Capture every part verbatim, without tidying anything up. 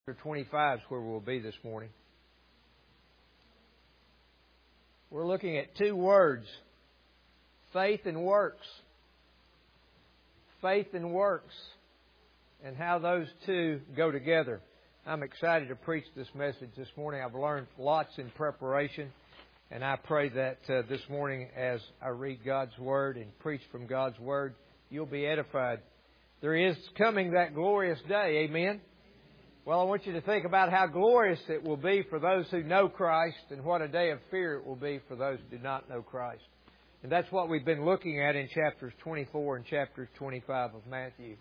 Chapter twenty-five is where we'll be this morning. We're looking at two words, faith and works. Faith and works, and how those two go together. I'm excited to preach this message this morning. I've learned lots in preparation, and I pray that uh, this morning as I read God's Word and preach from God's Word, you'll be edified. There is coming that glorious day, amen? Well, I want you to think about how glorious it will be for those who know Christ and what a day of fear it will be for those who do not know Christ. And that's what we've been looking at in chapters twenty-four and chapters twenty-five of Matthew.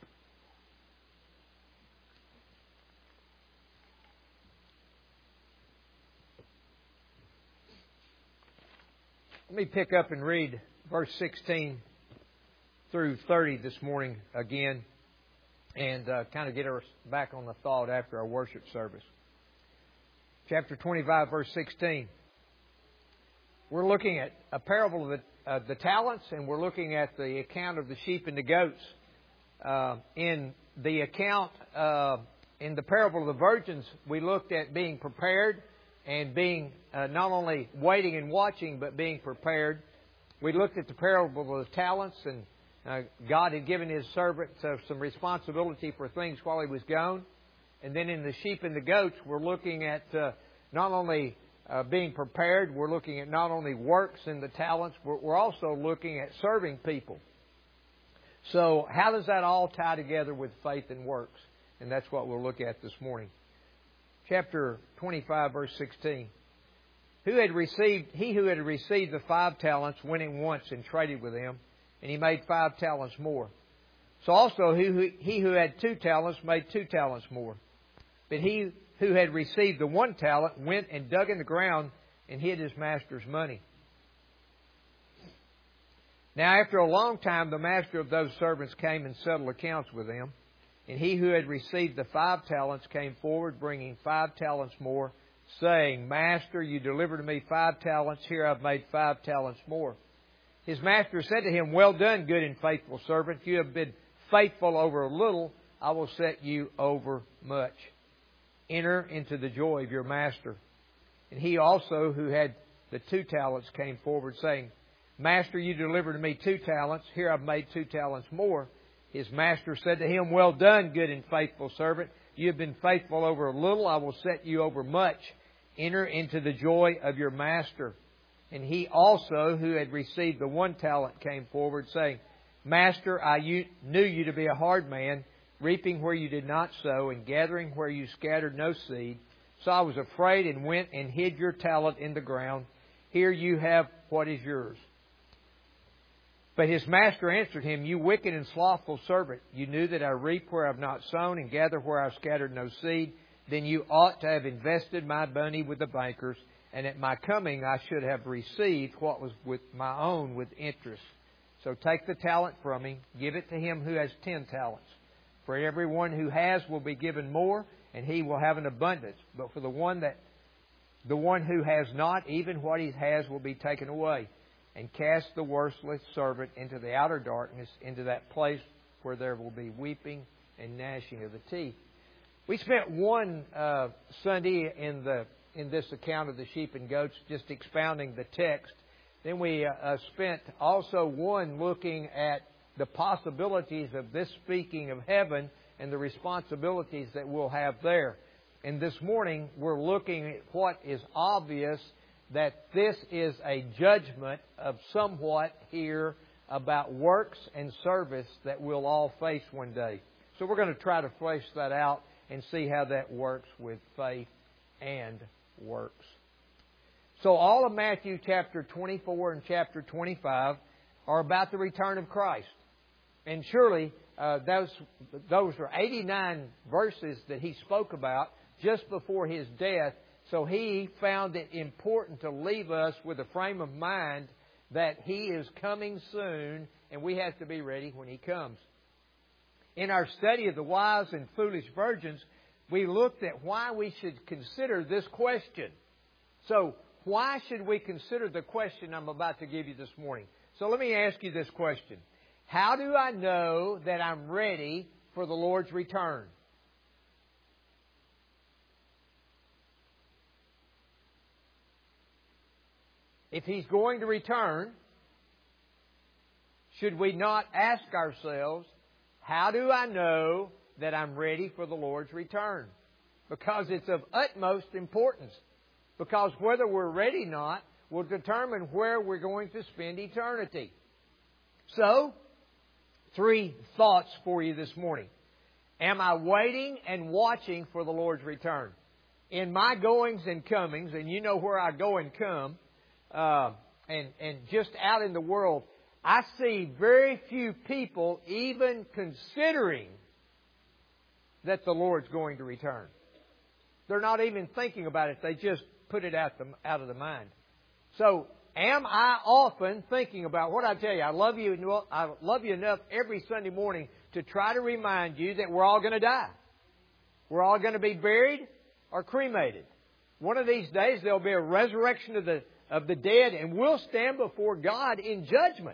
Let me pick up and read verse sixteen through thirty this morning again, and uh, kind of get us back on the thought after our worship service. Chapter twenty-five, verse sixteen. We're looking at a parable of the, uh, the talents, and we're looking at the account of the sheep and the goats. Uh, in the account, uh, in the parable of the virgins, we looked at being prepared and being uh, not only waiting and watching, but being prepared. We looked at the parable of the talents, and Uh, God had given His servant uh, some responsibility for things while he was gone. And then in the sheep and the goats, we're looking at uh, not only uh, being prepared, we're looking at not only works in the talents, we're, we're also looking at serving people. So how does that all tie together with faith and works? And that's what we'll look at this morning. Chapter twenty-five, verse sixteen. Who had received, he who had received the five talents went in once and traded with them, and he made five talents more. So also he who, he who had two talents made two talents more. But he who had received the one talent went and dug in the ground and hid his master's money. Now after a long time the master of those servants came and settled accounts with them. And he who had received the five talents came forward, bringing five talents more, saying, Master, you delivered to me five talents. Here I've made five talents more. His master said to him, Well done, good and faithful servant. You have been faithful over a little. I will set you over much. Enter into the joy of your master. And he also, who had the two talents, came forward, saying, Master, you delivered to me two talents. Here I've made two talents more. His master said to him, Well done, good and faithful servant. You have been faithful over a little. I will set you over much. Enter into the joy of your master. And he also, who had received the one talent, came forward, saying, Master, I knew you to be a hard man, reaping where you did not sow, and gathering where you scattered no seed. So I was afraid and went and hid your talent in the ground. Here you have what is yours. But his master answered him, You wicked and slothful servant, you knew that I reap where I have not sown, and gather where I have scattered no seed. Then you ought to have invested my money with the bankers, and at my coming I should have received what was with my own with interest. So take the talent from him, give it to him who has ten talents. For everyone who has will be given more, and he will have an abundance. But for the one that the one who has not, even what he has will be taken away. And cast the worthless servant into the outer darkness, into that place where there will be weeping and gnashing of the teeth. We spent one uh, Sunday in the in this account of the sheep and goats, just expounding the text. Then we uh, spent also one looking at the possibilities of this speaking of heaven and the responsibilities that we'll have there. And this morning we're looking at what is obvious, that this is a judgment of somewhat here about works and service that we'll all face one day. So we're going to try to flesh that out and see how that works with faith and works. So all of Matthew chapter twenty-four and chapter twenty-five are about the return of Christ. And surely uh, those, those are eighty-nine verses that he spoke about just before his death. So he found it important to leave us with a frame of mind that he is coming soon and we have to be ready when he comes. In our study of the wise and foolish virgins, we looked at why we should consider this question. So, why should we consider the question I'm about to give you this morning? So let me ask you this question. How do I know that I'm ready for the Lord's return? if He's going to return, should we not ask ourselves, how do I know that I'm ready for the Lord's return? Because it's of utmost importance. Because whether we're ready or not will determine where we're going to spend eternity. So, three thoughts for you this morning. Am I waiting and watching for the Lord's return? In my goings and comings, and you know where I go and come, uh, and, and just out in the world, I see very few people even considering that the Lord's going to return. They're not even thinking about it. They just put it out, the, out of the mind. So, am I often thinking about what I tell you? I love you. I love you enough every Sunday morning to try to remind you that we're all going to die. We're all going to be buried or cremated. One of these days there'll be a resurrection of the of the dead, and we'll stand before God in judgment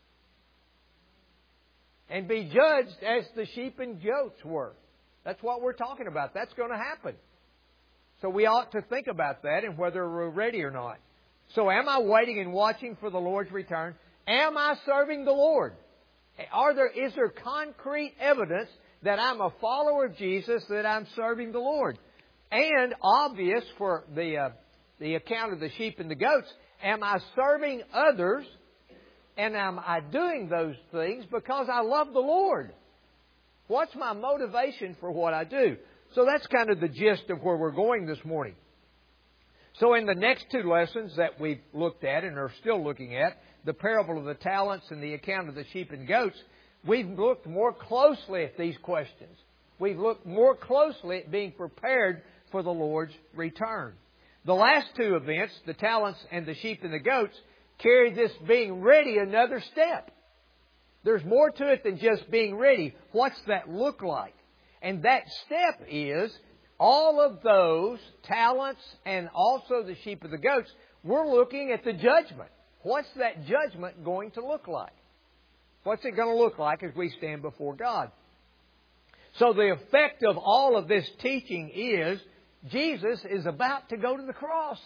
and be judged as the sheep and goats were. That's what we're talking about. That's going to happen. So we ought to think about that and whether we're ready or not. So am I waiting and watching for the Lord's return? Am I serving the Lord? Are there, is there concrete evidence that I'm a follower of Jesus, that I'm serving the Lord? And obvious for the, uh, the account of the sheep and the goats, am I serving others and am I doing those things because I love the Lord? What's my motivation for what I do? So that's kind of the gist of where we're going this morning. So in the next two lessons that we've looked at and are still looking at, the parable of the talents and the account of the sheep and goats, we've looked more closely at these questions. We've looked more closely at being prepared for the Lord's return. The last two events, the talents and the sheep and the goats, carry this being ready another step. There's more to it than just being ready. What's that look like? And that step is all of those talents and also the sheep and the goats, we're looking at the judgment. What's that judgment going to look like? What's it going to look like as we stand before God? So the effect of all of this teaching is Jesus is about to go to the cross.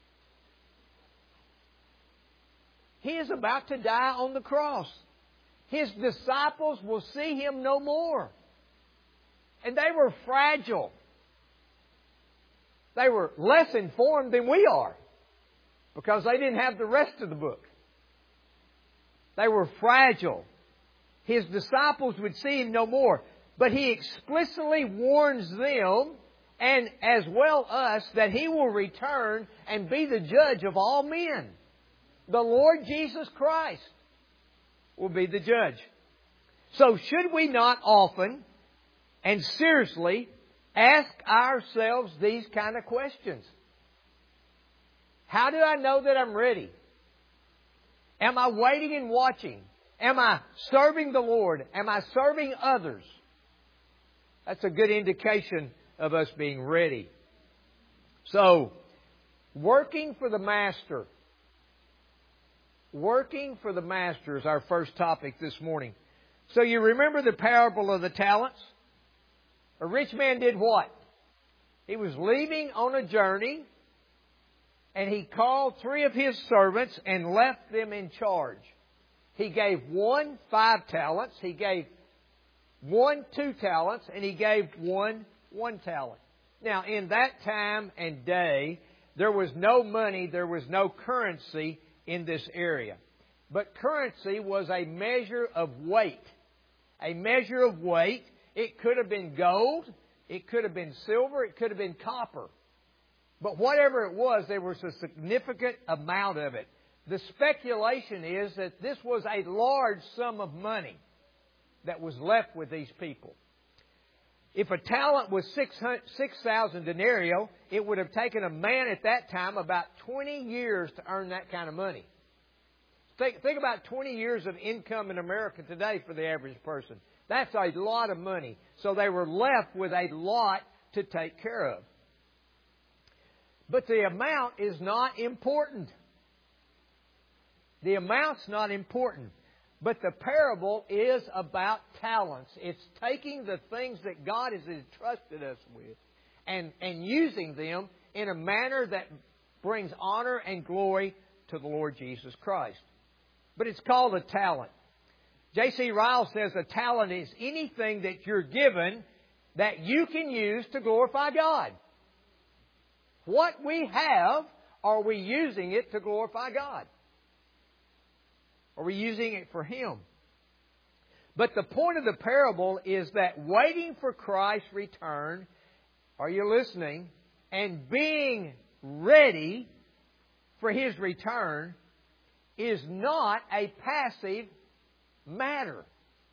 He is about to die on the cross. His disciples will see Him no more. And they were fragile. They were less informed than we are because they didn't have the rest of the book. They were fragile. His disciples would see Him no more. But He explicitly warns them, and as well us, that He will return and be the judge of all men. The Lord Jesus Christ will be the judge. So should we not often and seriously ask ourselves these kind of questions? How do I know that I'm ready? Am I waiting and watching? Am I serving the Lord? Am I serving others? That's a good indication of us being ready. So, working for the Master. Working for the Master is our first topic this morning. So you remember the parable of the talents? A rich man did what? He was leaving on a journey, and he called three of his servants and left them in charge. He gave one five talents, he gave one two talents, and he gave one one talent. Now, in that time and day, there was no money, there was no currency in this area. But currency was a measure of weight. A measure of weight. It could have been gold, it could have been silver, it could have been copper. But whatever it was, there was a significant amount of it. The speculation is that this was a large sum of money that was left with these people. If a talent was six thousand denarii, it would have taken a man at that time about twenty years to earn that kind of money. Think, think about twenty years of income in America today for the average person. That's a lot of money. So they were left with a lot to take care of. But the amount is not important. The amount's not important. But the parable is about talents. It's taking the things that God has entrusted us with and, and using them in a manner that brings honor and glory to the Lord Jesus Christ. But it's called a talent. J C Ryle says a talent is anything that you're given that you can use to glorify God. What we have, are we using it to glorify God? Are we using it for Him? But the point of the parable is that waiting for Christ's return, are you listening, and being ready for His return is not a passive matter.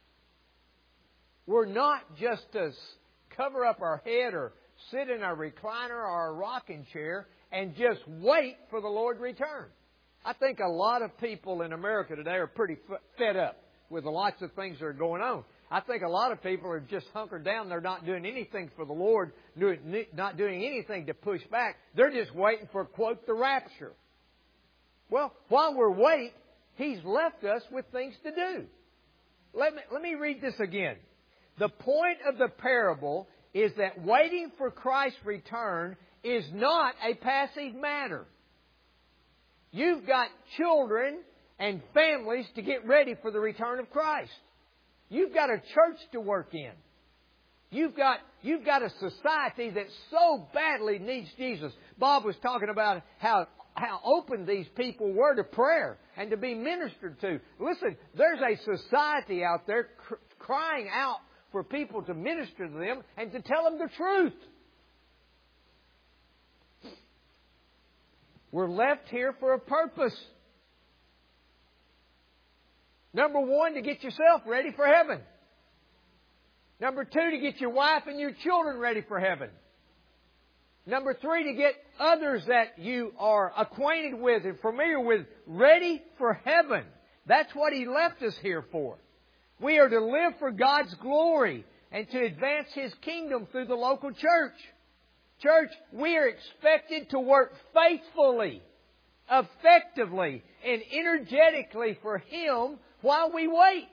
We're not just to cover up our head or sit in a recliner or a rocking chair and just wait for the Lord to return. I think a lot of people in America today are pretty fed up with the lots of things that are going on. I think a lot of people are just hunkered down. They're not doing anything for the Lord, not doing anything to push back. They're just waiting for, quote, the rapture. Well, while we're waiting, He's left us with things to do. Let me, let me read this again. The point of the parable is that waiting for Christ's return is not a passive matter. You've got children and families to get ready for the return of Christ. You've got a church to work in. You've got, you've got a society that so badly needs Jesus. Bob was talking about how, how open these people were to prayer and to be ministered to. Listen, there's a society out there cr- crying out for people to minister to them and to tell them the truth. We're left here for a purpose. Number one, to get yourself ready for heaven. Number two, to get your wife and your children ready for heaven. Number three, to get others that you are acquainted with and familiar with ready for heaven. That's what He left us here for. We are to live for God's glory and to advance His kingdom through the local church. Church, we are expected to work faithfully, effectively, and energetically for Him while we wait.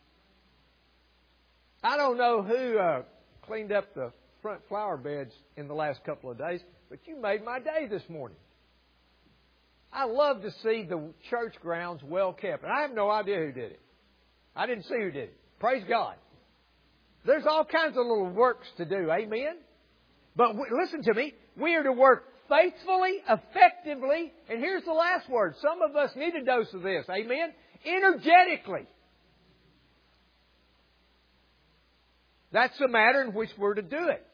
I don't know who uh, cleaned up the front flower beds in the last couple of days, but you made my day this morning. I love to see the church grounds well kept, and I have no idea who did it. I didn't see who did it. Praise God. There's all kinds of little works to do. Amen? But we, listen to me. We are to work faithfully, effectively, and here's the last word. Some of us need a dose of this. Amen? Energetically. That's the matter in which we're to do it.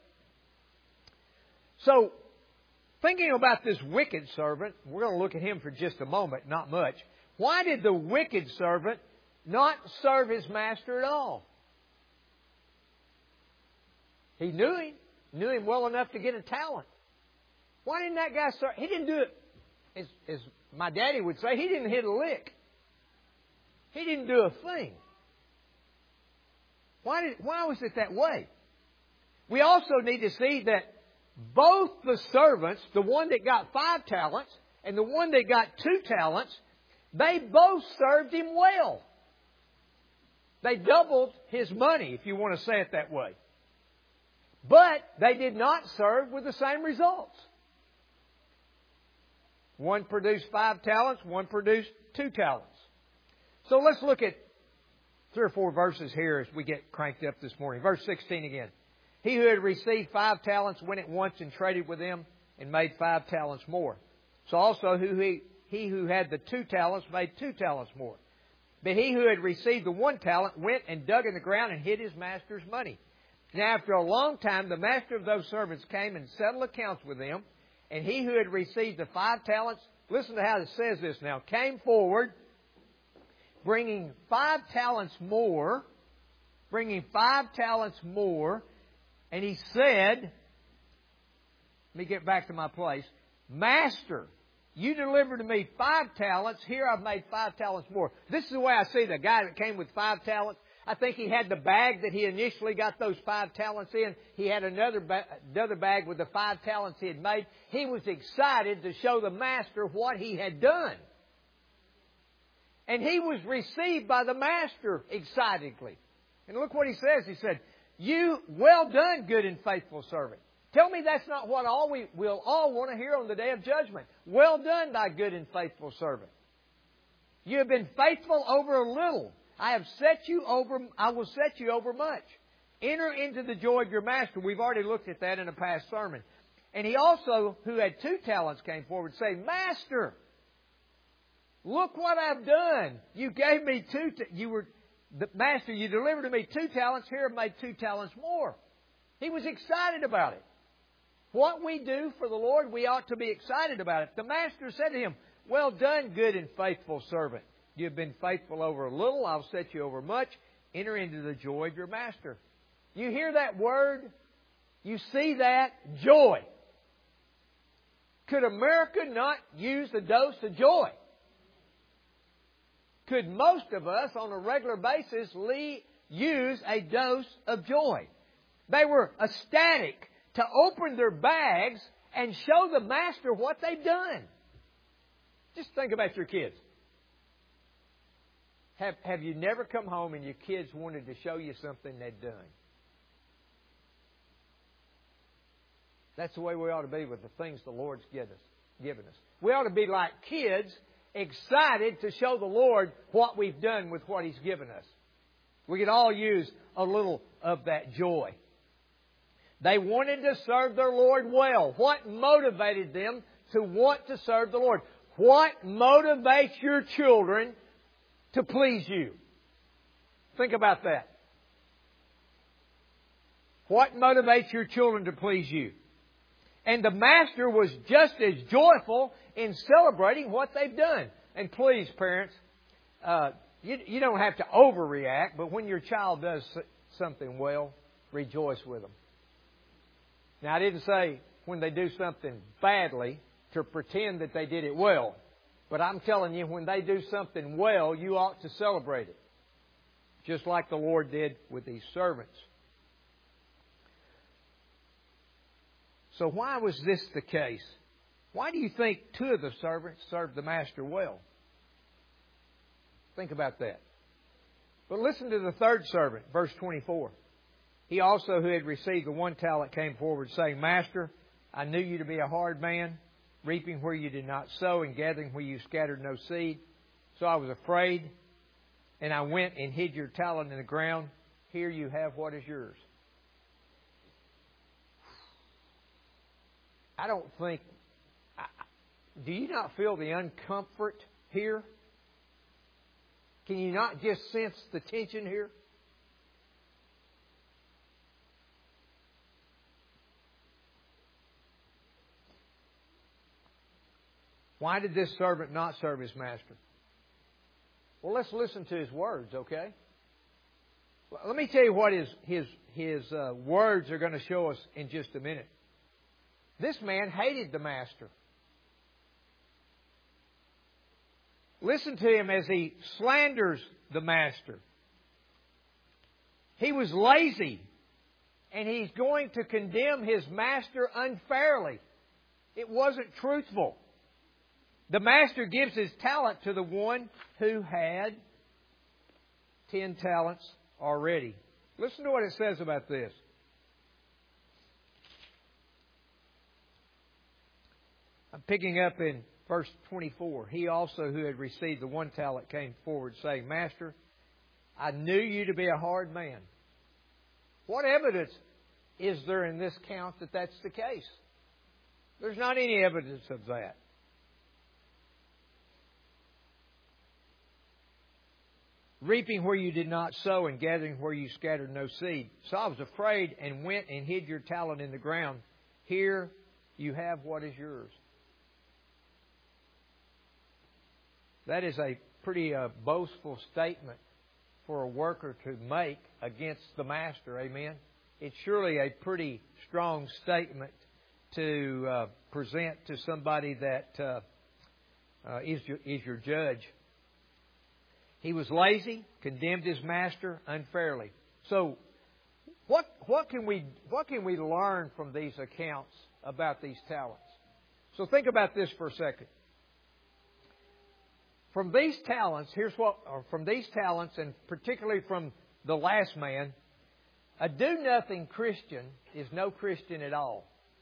So, thinking about this wicked servant, we're going to look at him for just a moment, not much. Why did the wicked servant not serve his master at all? He knew him. Knew him well enough to get a talent. Why didn't that guy serve? He didn't do it, as, as my daddy would say, he didn't hit a lick. He didn't do a thing. Why did, why was it that way? We also need to see that both the servants, the one that got five talents and the one that got two talents, they both served him well. They doubled his money, if you want to say it that way. But they did not serve with the same results. One produced five talents, one produced two talents. So let's look at three or four verses here as we get cranked up this morning. Verse sixteen again. He who had received five talents went at once and traded with them and made five talents more. So also who he, he who had the two talents made two talents more. But he who had received the one talent went and dug in the ground and hid his master's money. Now after a long time the master of those servants came and settled accounts with them. And he who had received the five talents, listen to how it says this now, came forward, bringing five talents more, bringing five talents more, and he said, let me get back to my place, Master, you delivered to me five talents, here I've made five talents more. This is the way I see the guy that came with five talents. I think he had the bag that he initially got those five talents in. He had another, ba- another bag with the five talents he had made. He was excited to show the master what he had done. And he was received by the master excitedly. And look what he says. He said, you, well done, good and faithful servant. Tell me that's not what all we will all want to hear on the day of judgment. Well done, thy good and faithful servant. You have been faithful over a little. I have set you over, I will set you over much. Enter into the joy of your master. We've already looked at that in a past sermon. And he also, who had two talents, came forward saying, Master, look what I've done. You gave me two, ta- you were, the Master, you delivered to me two talents. Here I've made two talents more. He was excited about it. What we do for the Lord, we ought to be excited about it. The Master said to him, well done, good and faithful servant. You have been faithful over a little. I'll set you over much. Enter into the joy of your master. You hear that word? You see that? Joy. Could America not use a dose of joy? Could most of us on a regular basis use a dose of joy? They were ecstatic to open their bags and show the master what they've done. Just think about your kids. Have, have you never come home and your kids wanted to show you something they'd done? That's the way we ought to be with the things the Lord's given us. Given us. We ought to be like kids, excited to show the Lord what we've done with what He's given us. We could all use a little of that joy. They wanted to serve their Lord well. What motivated them to want to serve the Lord? What motivates your children to please you? Think about that. What motivates your children to please you? And the Master was just as joyful in celebrating what they've done. And please, parents, uh, you, you don't have to overreact, but when your child does something well, rejoice with them. Now, I didn't say when they do something badly to pretend that they did it well. But I'm telling you, when they do something well, you ought to celebrate it. Just like the Lord did with these servants. So why was this the case? Why do you think two of the servants served the master well? Think about that. But listen to the third servant, verse twenty-four. He also, who had received the one talent, came forward, saying, Master, I knew you to be a hard man, reaping where you did not sow and gathering where you scattered no seed. So I was afraid, and I went and hid your talent in the ground. Here you have what is yours. I don't think... Do you not feel the uncomfort here? Can you not just sense the tension here? Why did this servant not serve his master? Well, let's listen to his words, okay? Let me tell you what his, his, his uh, words are going to show us in just a minute. This man hated the master. Listen to him as he slanders the master. He was lazy, and he's going to condemn his master unfairly. It wasn't truthful. The master gives his talent to the one who had ten talents already. Listen to what it says about this. I'm picking up in verse twenty-four. He also, who had received the one talent, came forward, saying, Master, I knew you to be a hard man. What evidence is there in this count that that's the case? There's not any evidence of that. Reaping where you did not sow and gathering where you scattered no seed. So I was afraid and went and hid your talent in the ground. Here you have what is yours. That is a pretty uh, boastful statement for a worker to make against the master. Amen? It's surely a pretty strong statement to uh, present to somebody that uh, uh, is, your, is your judge. He was lazy, condemned his master unfairly. So, what what can we what can we learn from these accounts about these talents? So think about this for a second. From these talents, here's what, or from these talents, and particularly from the last man, a do-nothing Christian is no Christian at all.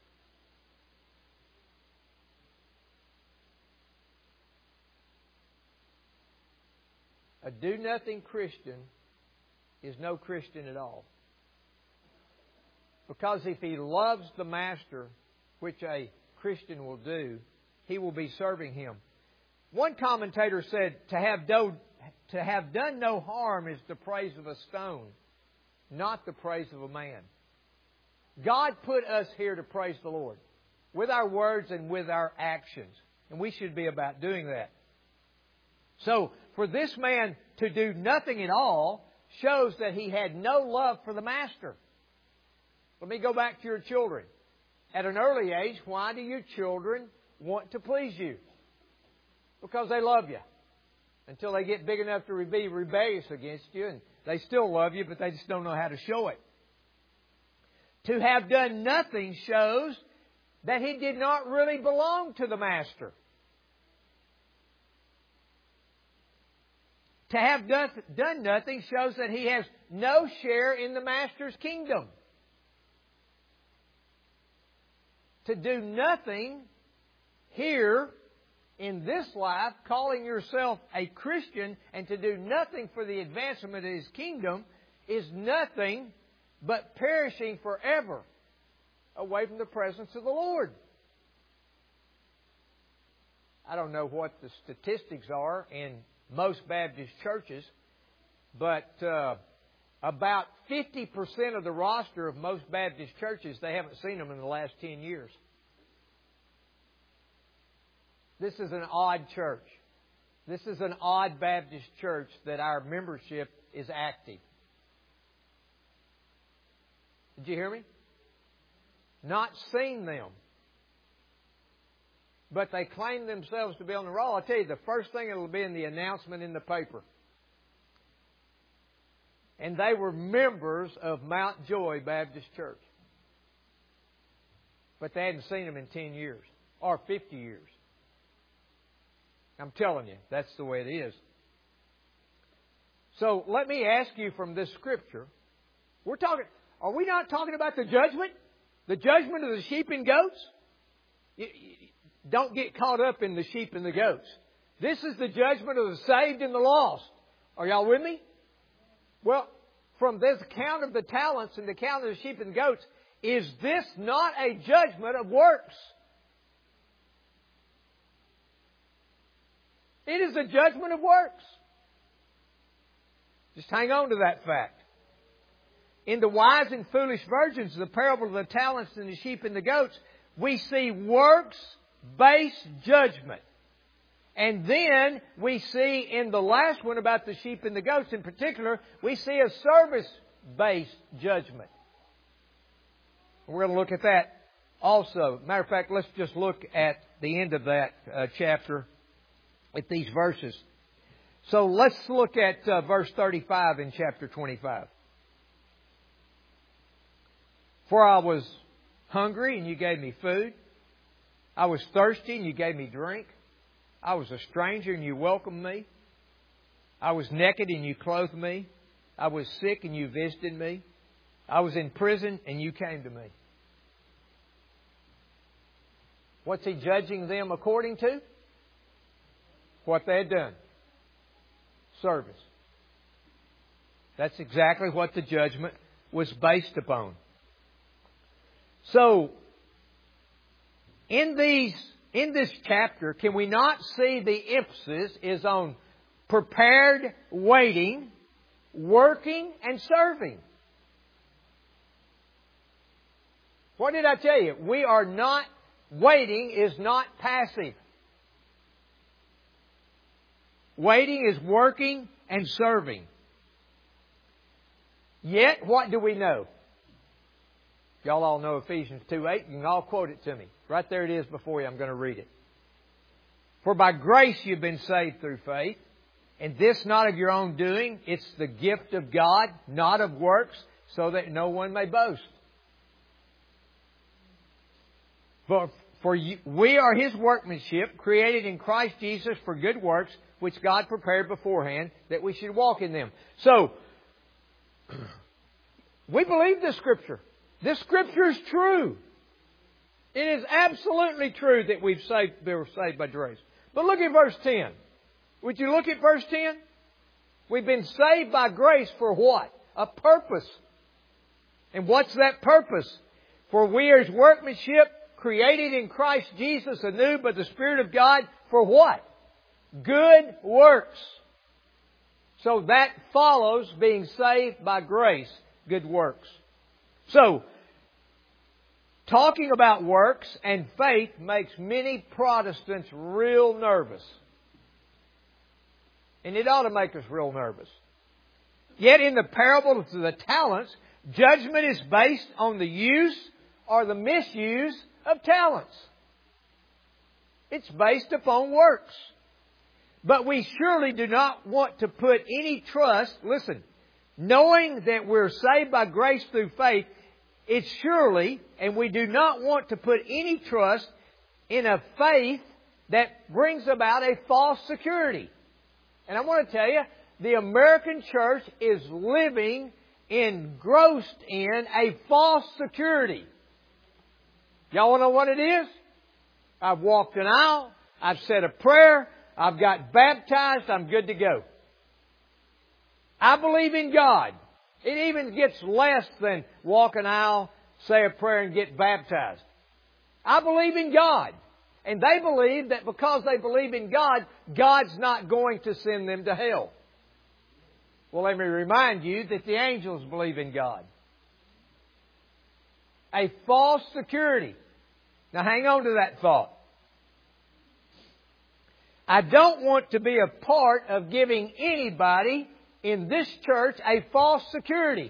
A do-nothing Christian is no Christian at all. Because if he loves the Master, which a Christian will do, he will be serving Him. One commentator said, to have, do, to have done no harm is the praise of a stone, not the praise of a man. God put us here to praise the Lord with our words and with our actions. And we should be about doing that. So, for this man to do nothing at all shows that he had no love for the Master. Let me go back to your children. At an early age, why do your children want to please you? Because they love you. Until they get big enough to be rebellious against you, and they still love you, but they just don't know how to show it. To have done nothing shows that he did not really belong to the Master. To have done nothing shows that he has no share in the Master's kingdom. To do nothing here in this life, calling yourself a Christian, and to do nothing for the advancement of His kingdom is nothing but perishing forever away from the presence of the Lord. I don't know what the statistics are in most Baptist churches, but uh, about fifty percent of the roster of most Baptist churches, they haven't seen them in the last ten years. This is an odd church. This is an odd Baptist church that our membership is active. Did you hear me? Not seen them. But they claim themselves to be on the roll. I'll tell you, the first thing it'll be in the announcement in the paper. And they were members of Mount Joy Baptist Church. But they hadn't seen them in ten years. Or fifty years. I'm telling you, that's the way it is. So let me ask you from this Scripture. We're talking, are we not talking about the judgment? The judgment of the sheep and goats? You, you, don't get caught up in the sheep and the goats. This is the judgment of the saved and the lost. Are y'all with me? Well, from this account of the talents and the account of the sheep and goats, is this not a judgment of works? It is a judgment of works. Just hang on to that fact. In the wise and foolish virgins, the parable of the talents and the sheep and the goats, we see works-based judgment. And then we see in the last one about the sheep and the goats in particular, we see a service-based judgment. We're going to look at that also. Matter of fact, let's just look at the end of that uh, chapter at these verses. So let's look at uh, verse thirty-five in chapter twenty-five. For I was hungry and you gave me food. I was thirsty and you gave me drink. I was a stranger and you welcomed me. I was naked and you clothed me. I was sick and you visited me. I was in prison and you came to me. What's He judging them according to? What they had done. Service. That's exactly what the judgment was based upon. So, in these, in this chapter, can we not see the emphasis is on prepared waiting, working, and serving? What did I tell you? We are not, waiting is not passive. Waiting is working and serving. Yet, what do we know? Y'all all know Ephesians two eight. You can all quote it to me. Right there it is before you. I'm going to read it. For by grace you've been saved through faith, and this not of your own doing. It's the gift of God, not of works, so that no one may boast. For, for you, we are His workmanship, created in Christ Jesus for good works, which God prepared beforehand that we should walk in them. So, we believe this Scripture. This Scripture is true. It is absolutely true that we've saved, we were saved by grace. But look at verse ten. Would you look at verse ten? We've been saved by grace for what? A purpose. And what's that purpose? For we are His workmanship, created in Christ Jesus anew by the Spirit of God, for what? Good works. So that follows being saved by grace, good works. So, talking about works and faith makes many Protestants real nervous. And it ought to make us real nervous. Yet in the parable of the talents, judgment is based on the use or the misuse of talents. It's based upon works. But we surely do not want to put any trust, listen, knowing that we're saved by grace through faith, it's surely, and we do not want to put any trust in a faith that brings about a false security. And I want to tell you, the American church is living engrossed in a false security. Y'all want to know what it is? I've walked an aisle. I've said a prayer. I've got baptized. I'm good to go. I believe in God. It even gets less than walk an aisle, say a prayer, and get baptized. I believe in God. And they believe that because they believe in God, God's not going to send them to hell. Well, let me remind you that the angels believe in God. A false security. Now hang on to that thought. I don't want to be a part of giving anybody in this church a false security.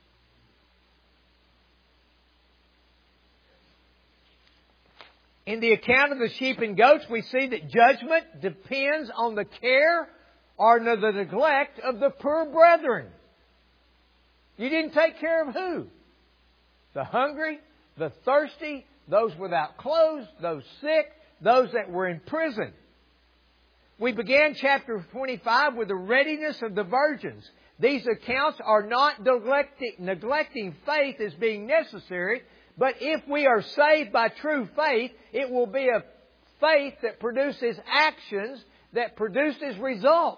In the account of the sheep and goats, we see that judgment depends on the care or the neglect of the poor brethren. You didn't take care of who? The hungry, the thirsty, those without clothes, those sick, those that were in prison. We began chapter twenty-five with the readiness of the virgins. These accounts are not neglecting, neglecting faith as being necessary, but if we are saved by true faith, it will be a faith that produces actions, that produces results.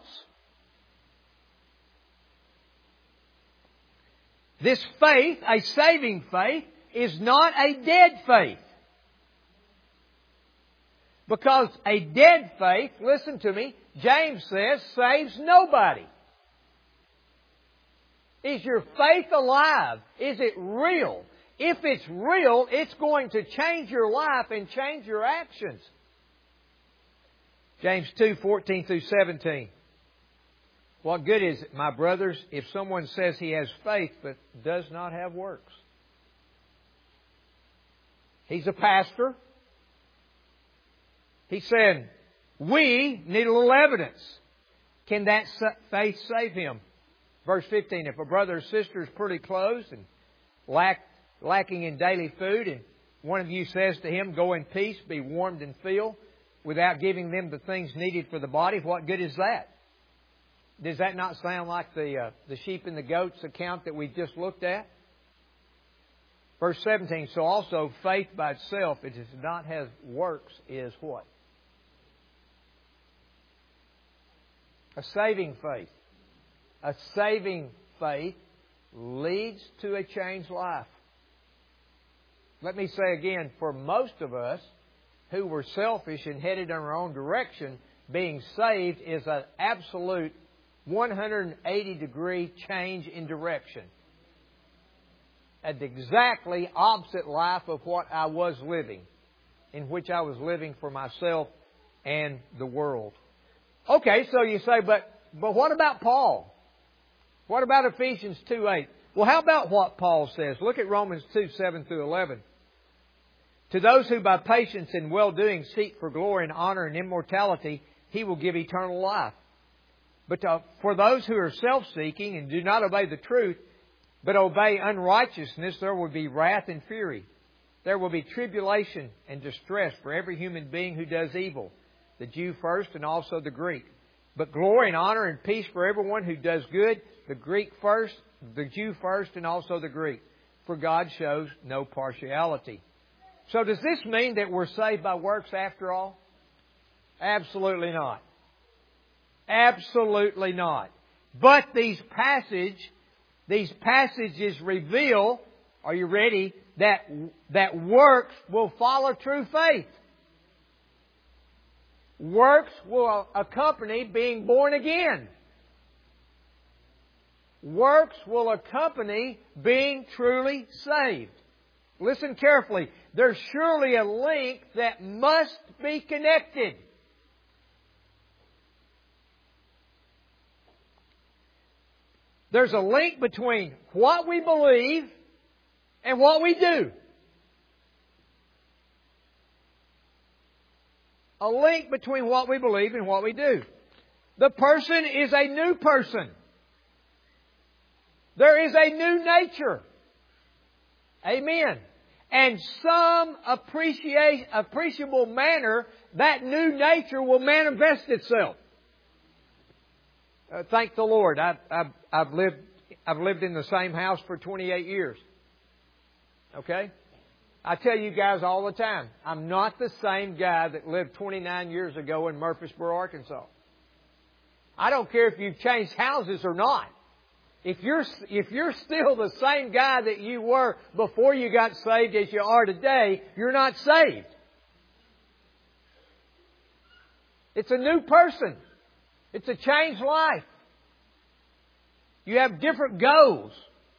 This faith, a saving faith, is not a dead faith. Because a dead faith, listen to me, James says, saves nobody. Is your faith alive? Is it real? If it's real, it's going to change your life and change your actions. James two, fourteen through seventeen. What good is it, my brothers, if someone says he has faith but does not have works? He's a pastor. He said, we need a little evidence. Can that faith save him? Verse fifteen, if a brother or sister is poorly clothed and lack, lacking in daily food, and one of you says to him, go in peace, be warmed and filled, without giving them the things needed for the body, what good is that? Does that not sound like the, uh, the sheep and the goats account that we just looked at? Verse seventeen, so also faith by itself, if it does not have works, is what? A saving faith. A saving faith leads to a changed life. Let me say again, for most of us who were selfish and headed in our own direction, being saved is an absolute one hundred eighty degree change in direction. An exactly opposite life of what I was living, in which I was living for myself and the world. Okay, so you say, but but what about Paul? What about Ephesians two eight? Well, how about what Paul says? Look at Romans two seven through eleven. To those who by patience and well-doing seek for glory and honor and immortality, He will give eternal life. But to, for those who are self-seeking and do not obey the truth, but obey unrighteousness, there will be wrath and fury. There will be tribulation and distress for every human being who does evil, the Jew first and also the Greek. But glory and honor and peace for everyone who does good, the Greek first, the Jew first, and also the Greek. For God shows no partiality. So does this mean that we're saved by works after all? Absolutely not. Absolutely not. But these passage, these passages reveal, are you ready, that, that works will follow true faith. Works will accompany being born again. Works will accompany being truly saved. Listen carefully. There's surely a link that must be connected. There's a link between what we believe and what we do. A link between what we believe and what we do. The person is a new person. There is a new nature. Amen. And some appreciate, appreciable manner, that new nature will manifest itself. Uh, thank the Lord. I've, I've, I've lived, I've lived in the same house for twenty-eight years. Okay? I tell you guys all the time, I'm not the same guy that lived twenty-nine years ago in Murfreesboro, Arkansas. I don't care if you've changed houses or not. If you're, if you're still the same guy that you were before you got saved as you are today, you're not saved. It's a new person. It's a changed life. You have different goals.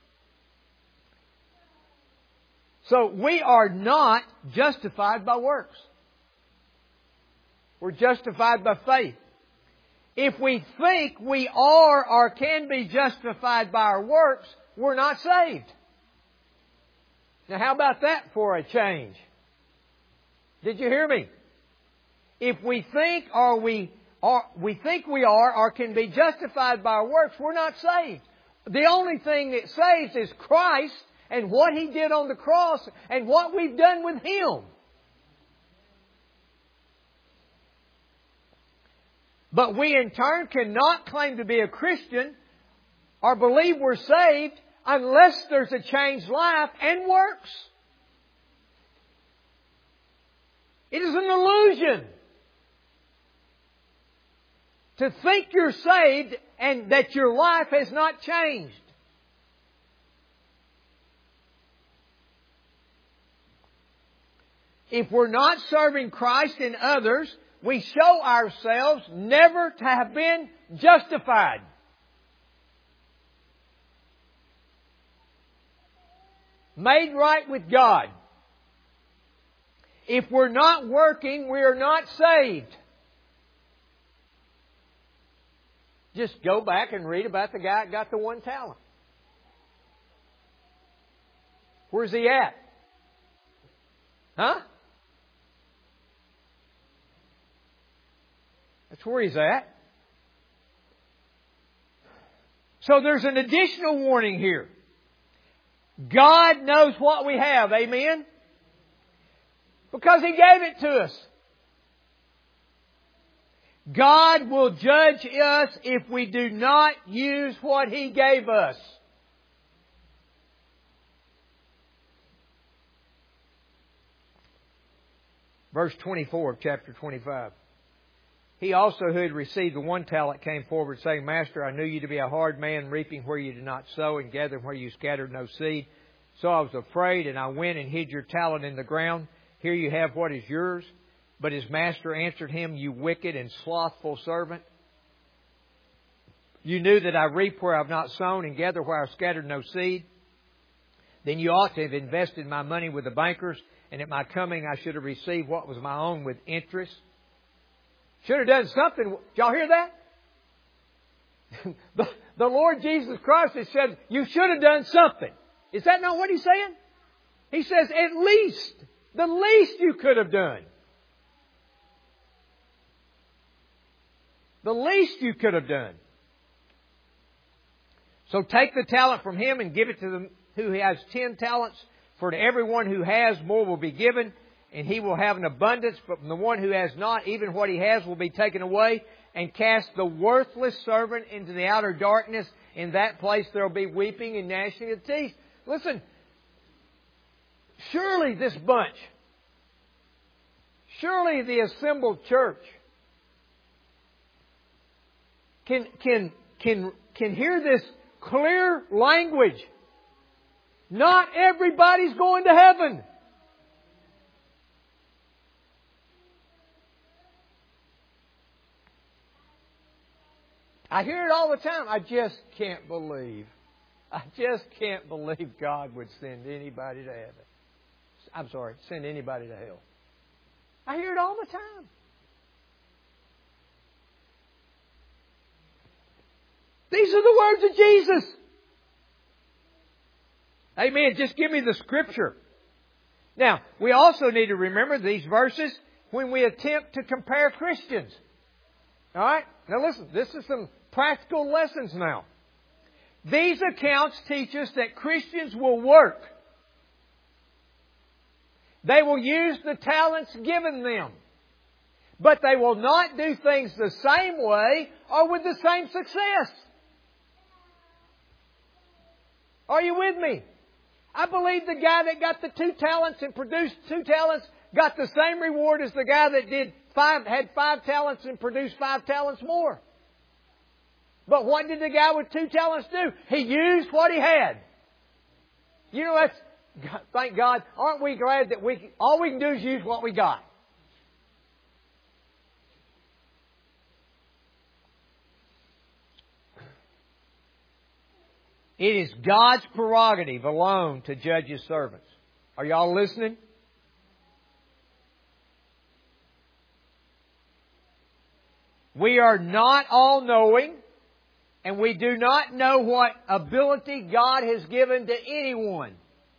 So we are not justified by works. We're justified by faith. If we think we are or can be justified by our works, we're not saved. Now how about that for a change? Did you hear me? If we think or we or we think we are or can be justified by our works, we're not saved. The only thing that saves is Christ and what He did on the cross and what we've done with Him. But we in turn cannot claim to be a Christian or believe we're saved unless there's a changed life and works. It is an illusion to think you're saved and that your life has not changed. If we're not serving Christ and others, we show ourselves never to have been justified. Made right with God. If we're not working, we are not saved. Just go back and read about the guy that got the one talent. Where's he at? Huh? That's where he's at. So there's an additional warning here. God knows what we have. Amen? Because He gave it to us. God will judge us if we do not use what He gave us. Verse twenty-four of chapter twenty-five. He also who had received the one talent came forward, saying, Master, I knew you to be a hard man, reaping where you did not sow and gathering where you scattered no seed. So I was afraid, and I went and hid your talent in the ground. Here you have what is yours. But his master answered him, You wicked and slothful servant. You knew that I reap where I have not sown and gather where I have scattered no seed. Then you ought to have invested my money with the bankers, and at my coming I should have received what was my own with interest. Should have done something. Did y'all hear that? the, the Lord Jesus Christ has said, you should have done something. Is that not what He's saying? He says, at least, the least you could have done. The least you could have done. So take the talent from him and give it to the who has ten talents. For to everyone who has, more will be given, and he will have an abundance. But from the one who has not, even what he has will be taken away. And cast the worthless servant into the outer darkness. In that place there will be weeping and gnashing of teeth. Listen, surely this bunch, surely the assembled church can can can can hear this clear language. Not everybody's going to heaven. I hear it all the time. I just can't believe. I just can't believe God would send anybody to heaven. I'm sorry, send anybody to hell. I hear it all the time. These are the words of Jesus. Amen. Just give me the Scripture. Now, we also need to remember these verses when we attempt to compare Christians. All right? Now listen, this is some practical lessons now. These accounts teach us that Christians will work. They will use the talents given them. But they will not do things the same way or with the same success. Are you with me? I believe the guy that got the two talents and produced two talents got the same reward as the guy that did five, had five talents and produced five talents more. But what did the guy with two talents do? He used what he had. You know, that's, thank God, aren't we glad that we, all we can do is use what we got. It is God's prerogative alone to judge His servants. Are y'all listening? We are not all-knowing, and we do not know what ability God has given to anyone.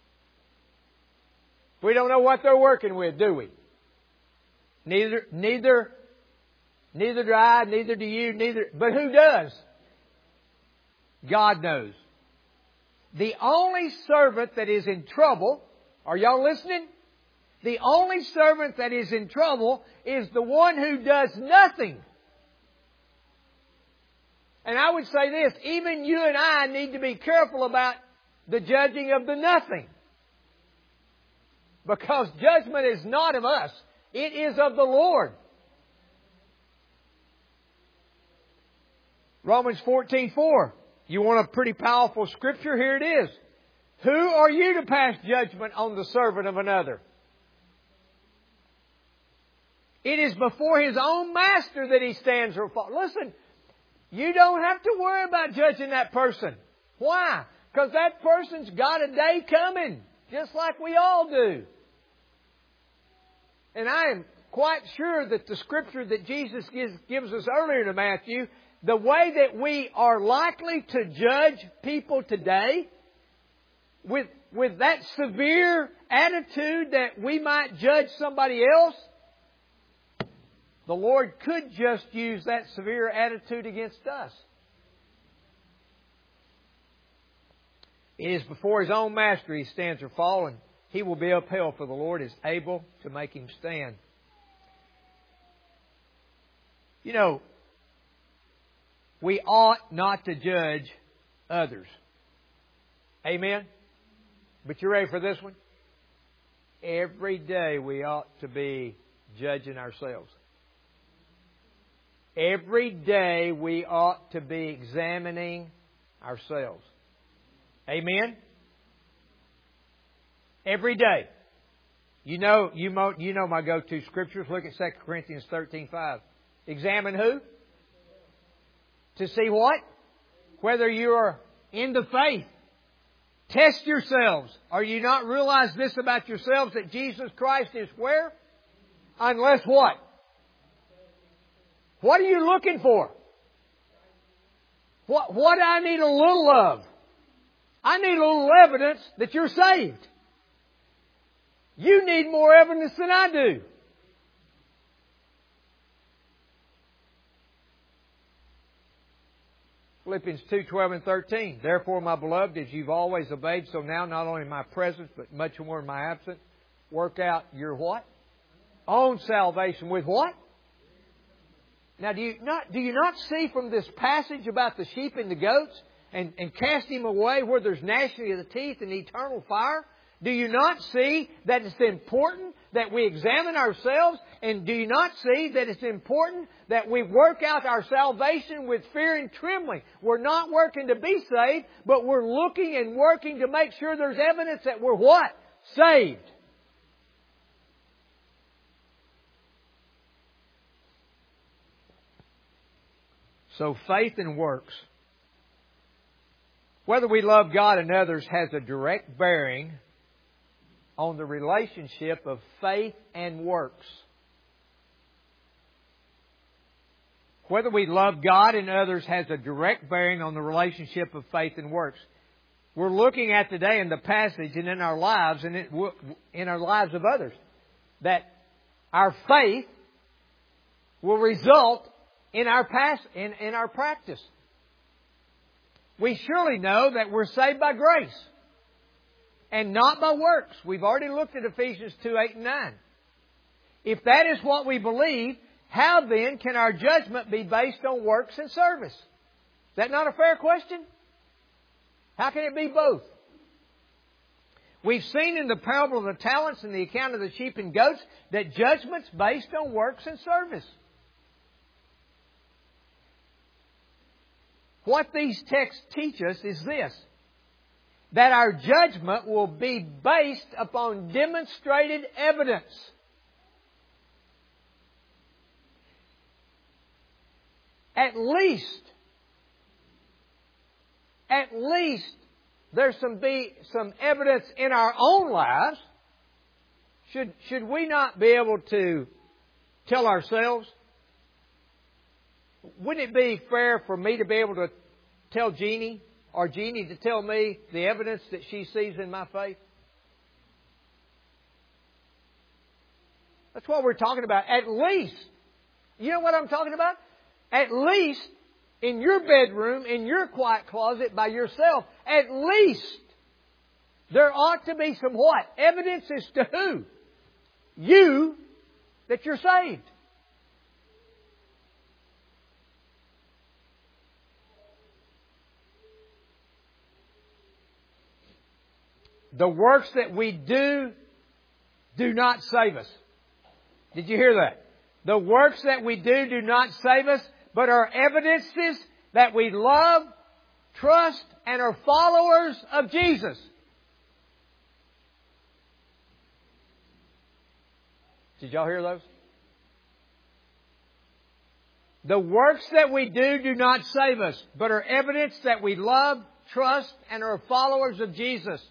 We don't know what they're working with, do we? Neither, neither, neither do I, neither do you, neither. But who does? God knows. The only servant that is in trouble, are y'all listening? The only servant that is in trouble is the one who does nothing. And I would say this, even you and I need to be careful about the judging of the nothing. Because judgment is not of us. It is of the Lord. Romans fourteen four. You want a pretty powerful scripture? Here it is. Who are you to pass judgment on the servant of another? It is before his own master that he stands or falls. Listen, you don't have to worry about judging that person. Why? Because that person's got a day coming, just like we all do. And I am quite sure that the scripture that Jesus gives, gives us earlier in Matthew, the way that we are likely to judge people today, with, with that severe attitude that we might judge somebody else, the Lord could just use that severe attitude against us. It is before His own master He stands or falls, and he will be upheld, for the Lord is able to make him stand. You know, we ought not to judge others. Amen? But you ready for this one? Every day we ought to be judging ourselves. Every day we ought to be examining ourselves. Amen? Every day. You know, you know, you know my go-to scriptures. Look at Second Corinthians thirteen five. Examine who? To see what? Whether you are in the faith. Test yourselves. Are you not realize this about yourselves, that Jesus Christ is where? Unless what? What are you looking for? What, what do I need a little of? I need a little evidence that you're saved. You need more evidence than I do. Philippians two twelve and thirteen. Therefore, my beloved, as you've always obeyed, so now, not only in my presence, but much more in my absence, work out your what? Own salvation with what? Now, do you not do you not see from this passage about the sheep and the goats, and, and cast him away where there's gnashing of the teeth and eternal fire? Do you not see that it's important that we examine ourselves? And do you not see that it's important that we work out our salvation with fear and trembling? We're not working to be saved, but we're looking and working to make sure there's evidence that we're what? Saved. So faith and works. Whether we love God and others has a direct bearing on the relationship of faith and works. Whether we love God and others has a direct bearing on the relationship of faith and works. We're looking at today in the passage and in our lives and in our lives of others that our faith will result in our past, in, in our practice. We surely know that we're saved by grace and not by works. We've already looked at Ephesians two, eight and nine. If that is what we believe, how then can our judgment be based on works and service? Is that not a fair question? How can it be both? We've seen in the parable of the talents and the account of the sheep and goats that judgment's based on works and service. What these texts teach us is this, that our judgment will be based upon demonstrated evidence. At least, at least there's some be some evidence in our own lives. Should, should we not be able to tell ourselves? Wouldn't it be fair for me to be able to tell Jeannie, or Jeannie to tell me the evidence that she sees in my faith? That's what we're talking about. At least, you know what I'm talking about? At least in your bedroom, in your quiet closet by yourself, at least there ought to be some what? Evidence as to who? You, that you're saved. The works that we do, do not save us. Did you hear that? The works that we do, do not save us, but are evidences that we love, trust, and are followers of Jesus. Did y'all hear those? The works that we do, do not save us, but are evidence that we love, trust, and are followers of Jesus.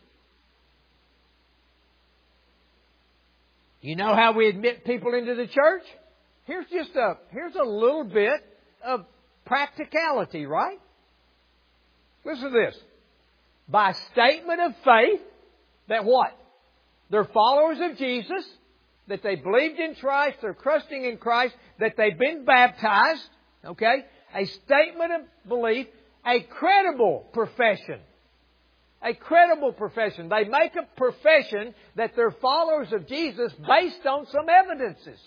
You know how we admit people into the church? Here's just a, here's a little bit of practicality, right? Listen to this. By statement of faith, that what? They're followers of Jesus, that they believed in Christ, they're trusting in Christ, that they've been baptized, okay? A statement of belief, a credible profession. A credible profession. They make a profession that they're followers of Jesus based on some evidences.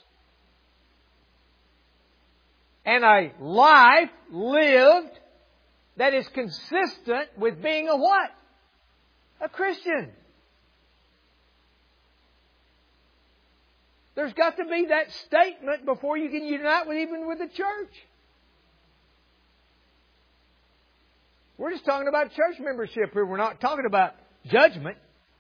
And a life lived that is consistent with being a what? A Christian. There's got to be that statement before you can unite with even with the church. We're just talking about church membership here. We're not talking about judgment.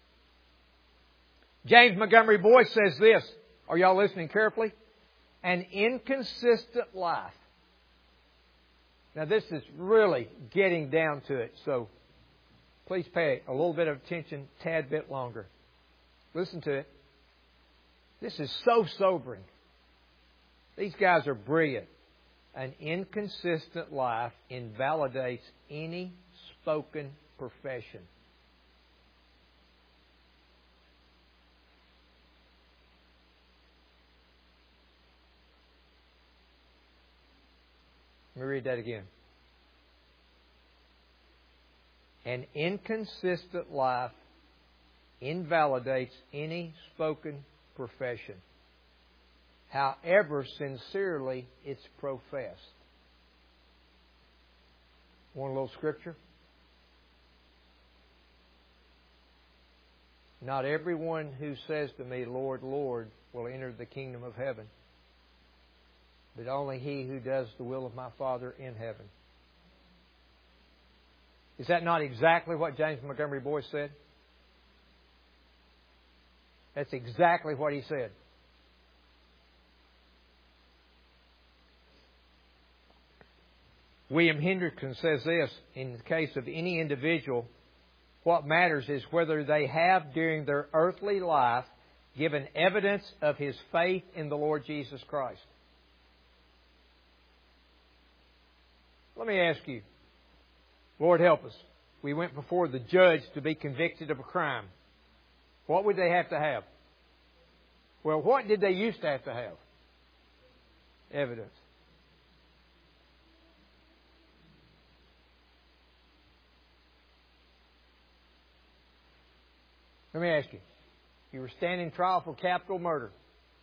James Montgomery Boyce says this. Are y'all listening carefully? An inconsistent life. Now this is really getting down to it, so please pay a little bit of attention, a tad bit longer. Listen to it. This is so sobering. These guys are brilliant. An inconsistent life invalidates any spoken profession. Let me read that again. An inconsistent life invalidates any spoken profession, however sincerely it's professed. Want a little scripture? Not everyone who says to me, Lord, Lord, will enter the kingdom of heaven, but only he who does the will of my Father in heaven. Is that not exactly what James Montgomery Boyce said? That's exactly what he said. William Hendrickson says this, in the case of any individual, what matters is whether they have during their earthly life given evidence of his faith in the Lord Jesus Christ. Let me ask you, Lord help us, we went before the judge to be convicted of a crime. What would they have to have? Well, what did they used to have to have? Evidence. Let me ask you. You were standing trial for capital murder.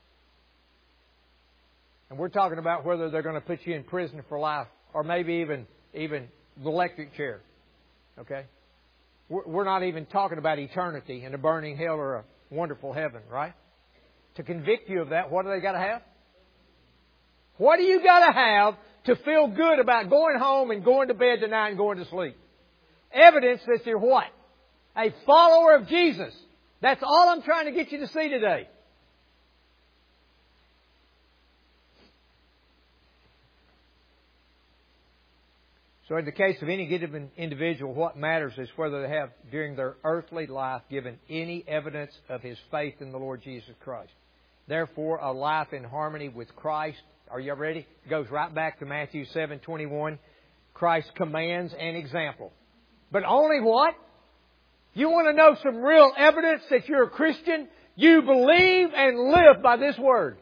And we're talking about whether they're going to put you in prison for life or maybe even, even the electric chair. Okay? We're not even talking about eternity and a burning hell or a wonderful heaven, right? To convict you of that, what do they got to have? What do you got to have to feel good about going home and going to bed tonight and going to sleep? Evidence that you're what? A follower of Jesus. That's all I'm trying to get you to see today. So in the case of any given individual, what matters is whether they have, during their earthly life, given any evidence of his faith in the Lord Jesus Christ. Therefore, a life in harmony with Christ, are you ready? It goes right back to Matthew seven twenty-one. Christ commands an example. But only what? You want to know some real evidence that you're a Christian? You believe and live by this Word.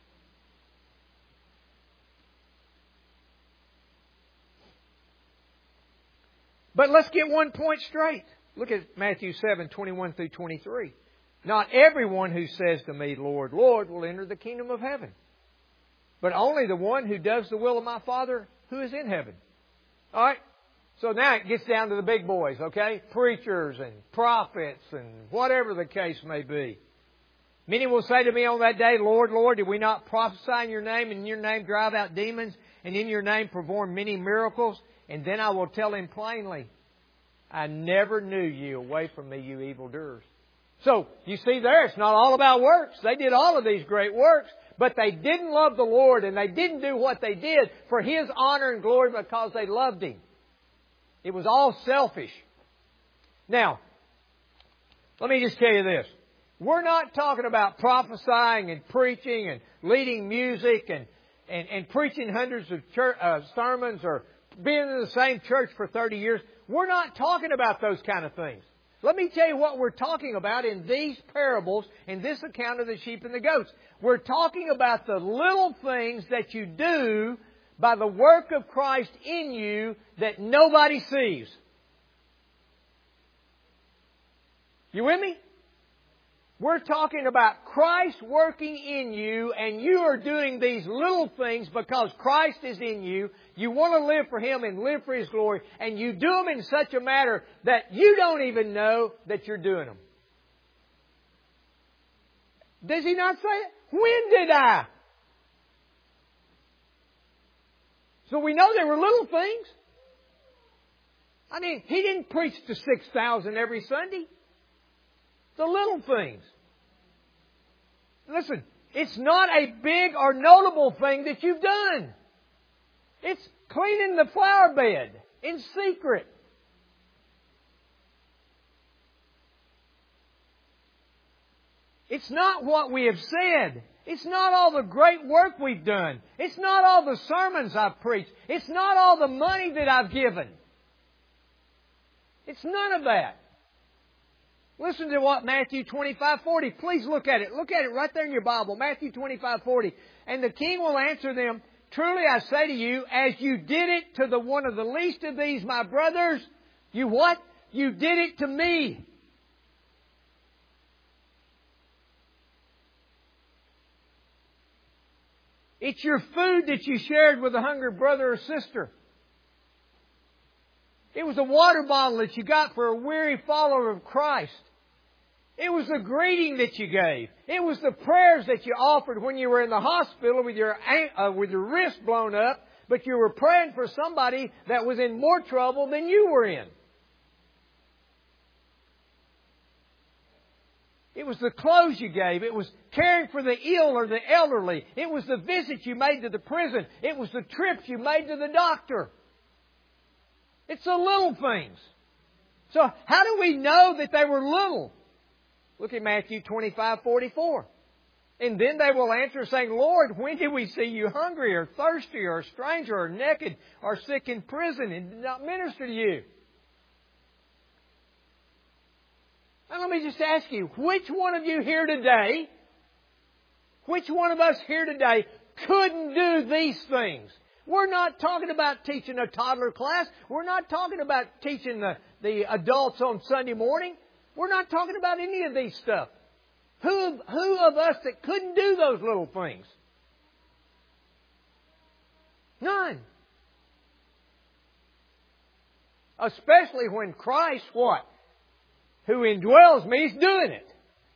But let's get one point straight. Look at Matthew seven twenty-one through twenty-three. Not everyone who says to me, Lord, Lord, will enter the kingdom of heaven, but only the one who does the will of my Father who is in heaven. All right? So now it gets down to the big boys, okay? Preachers and prophets and whatever the case may be. Many will say to me on that day, Lord, Lord, did we not prophesy in your name, and in your name drive out demons, and in your name perform many miracles? And then I will tell him plainly, I never knew you. Away from me, you evildoers. So, you see there, it's not all about works. They did all of these great works, but they didn't love the Lord, and they didn't do what they did for His honor and glory because they loved Him. It was all selfish. Now, let me just tell you this. We're not talking about prophesying and preaching and leading music and, and, and preaching hundreds of church, uh, sermons or being in the same church for thirty years. We're not talking about those kind of things. Let me tell you what we're talking about in these parables, in this account of the sheep and the goats. We're talking about the little things that you do by the work of Christ in you that nobody sees. You with me? We're talking about Christ working in you, and you are doing these little things because Christ is in you. You want to live for Him and live for His glory, and you do them in such a manner that you don't even know that you're doing them. Does He not say it? When did I? So we know there were little things. I mean, He didn't preach to six thousand every Sunday. The little things. Listen, it's not a big or notable thing that you've done. It's cleaning the flower bed in secret. It's not what we have said. It's not all the great work we've done. It's not all the sermons I've preached. It's not all the money that I've given. It's none of that. Listen to what Matthew twenty-five forty. Please look at it. Look at it right there in your Bible. Matthew twenty-five forty. And the king will answer them, truly I say to you, as you did it to the one of the least of these, my brothers, you what? You did it to me. It's your food that you shared with a hungry brother or sister. It was a water bottle that you got for a weary follower of Christ. It was the greeting that you gave. It was the prayers that you offered when you were in the hospital with your uh, with your wrist blown up, but you were praying for somebody that was in more trouble than you were in. It was the clothes you gave. It was caring for the ill or the elderly. It was the visits you made to the prison. It was the trips you made to the doctor. It's the little things. So how do we know that they were little? Look at Matthew twenty-five forty-four. And then they will answer saying, Lord, when did we see you hungry or thirsty or a stranger or naked or sick in prison and did not minister to you? Now let me just ask you, which one of you here today, which one of us here today couldn't do these things? We're not talking about teaching a toddler class. We're not talking about teaching the, the adults on Sunday morning. We're not talking about any of these stuff. Who, who of us that couldn't do those little things? None. Especially when Christ, what? Who indwells me, is doing it.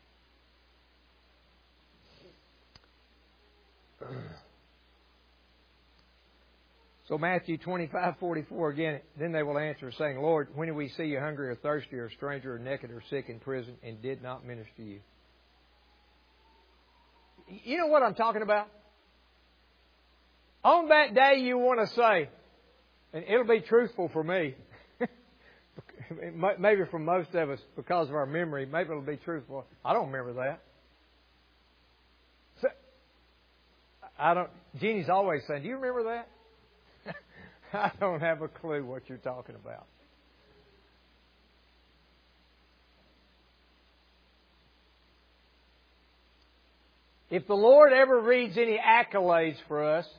So Matthew twenty-five forty-four again, then they will answer saying, Lord, when did we see you hungry or thirsty or a stranger or naked or sick in prison and did not minister to you? You know what I'm talking about? On that day you want to say, and it'll be truthful for me, maybe for most of us because of our memory, maybe it'll be truthful. I don't remember that. So, I don't. Jeannie's always saying, do you remember that? I don't have a clue what you're talking about. If the Lord ever reads any accolades for us,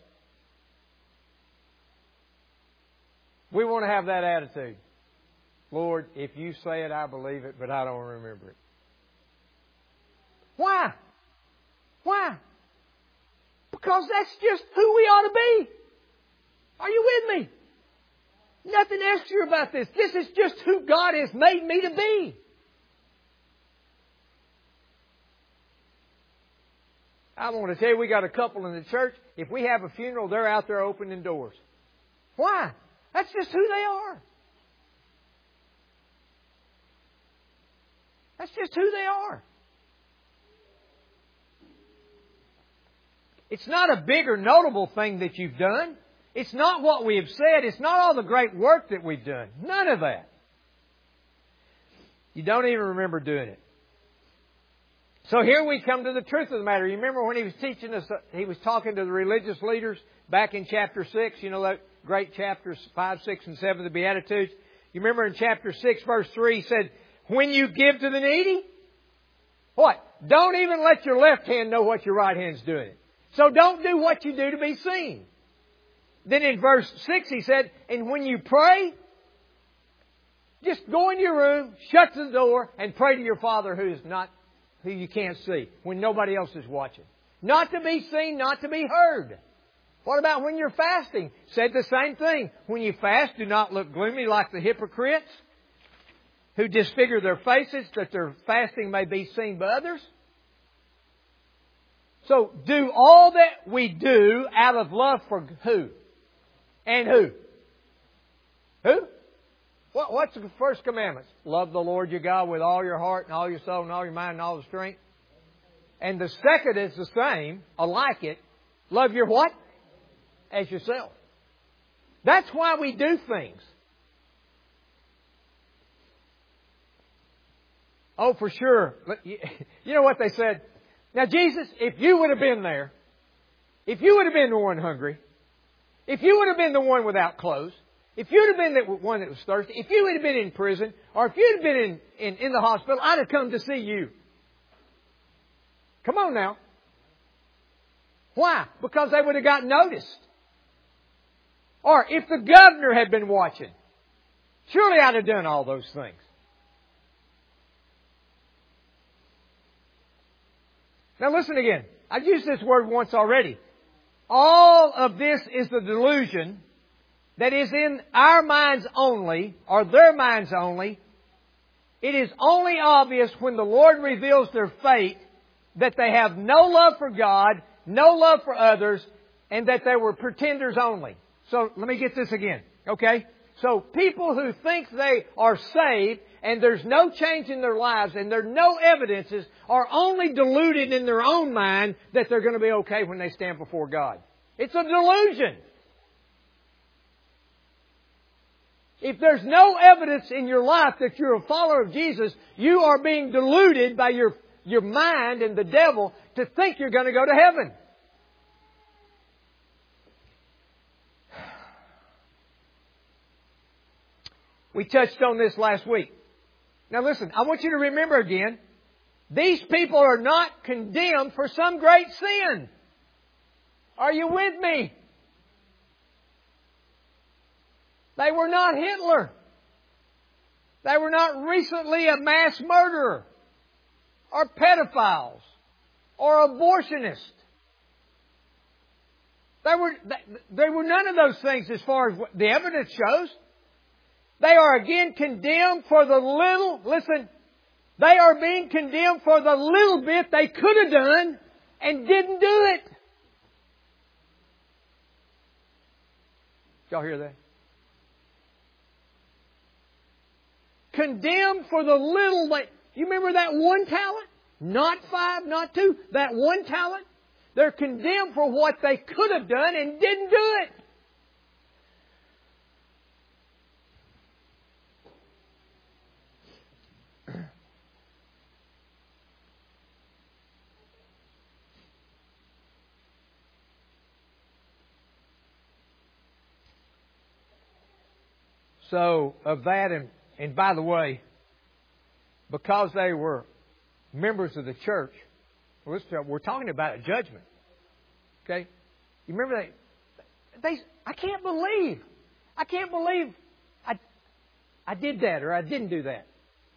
we want to have that attitude. Lord, if you say it, I believe it, but I don't remember it. Why? Why? Because that's just who we ought to be. Are you with me? Nothing extra about this. This is just who God has made me to be. I want to tell you, we got a couple in the church. If we have a funeral, they're out there opening doors. Why? That's just who they are. That's just who they are. It's not a big or notable thing that you've done. It's not what we have said. It's not all the great work that we've done. None of that. You don't even remember doing it. So here we come to the truth of the matter. You remember when he was teaching us, he was talking to the religious leaders back in chapter six, you know, that great chapters five, six, and seven of the Beatitudes. You remember in chapter six, verse three, he said, when you give to the needy, what? Don't even let your left hand know what your right hand's doing. So don't do what you do to be seen. Then in verse six he said, and when you pray, just go in your room, shut the door, and pray to your Father who is not, who you can't see, when nobody else is watching. Not to be seen, not to be heard. What about when you're fasting? Said the same thing. When you fast, do not look gloomy like the hypocrites who disfigure their faces that their fasting may be seen by others. So do all that we do out of love for who? And who? Who? What, what's the first commandment? Love the Lord your God with all your heart and all your soul and all your mind and all the strength. And the second is the same, I like it. Love your what? As yourself. That's why we do things. Oh, for sure. You know what they said? Now, Jesus, if you would have been there, if you would have been the one hungry, if you would have been the one without clothes, if you'd have been the one that was thirsty, if you would have been in prison, or if you'd have been in, in, in the hospital, I'd have come to see you. Come on now. Why? Because they would have got noticed. Or if the governor had been watching, surely I'd have done all those things. Now listen again. I've used this word once already. All of this is the delusion that is in our minds only, or their minds only, It is only obvious when the Lord reveals their fate that they have no love for God, no love for others, and that they were pretenders only. So let me get this again, okay? So people who think they are saved and there's no change in their lives and there are no evidences are only deluded in their own mind that they're going to be okay when they stand before God. It's a delusion. If there's no evidence in your life that you're a follower of Jesus, you are being deluded by your, your mind and the devil to think you're going to go to heaven. We touched on this last week. Now listen, I want you to remember again, these people are not condemned for some great sin. Are you with me? They were not Hitler. They were not recently a mass murderer or pedophiles or abortionists. They were, they were none of those things as far as the evidence shows. They are again condemned for the little, listen, they are being condemned for the little bit they could have done and didn't do it. Did y'all hear that? Condemned for the little, you remember that one talent? Not five, not two, that one talent? They're condemned for what they could have done and didn't do it. So, of that, and, and by the way, because they were members of the church, we're talking about a judgment. Okay? You remember that? They, I can't believe, I can't believe I, I did that or I didn't do that.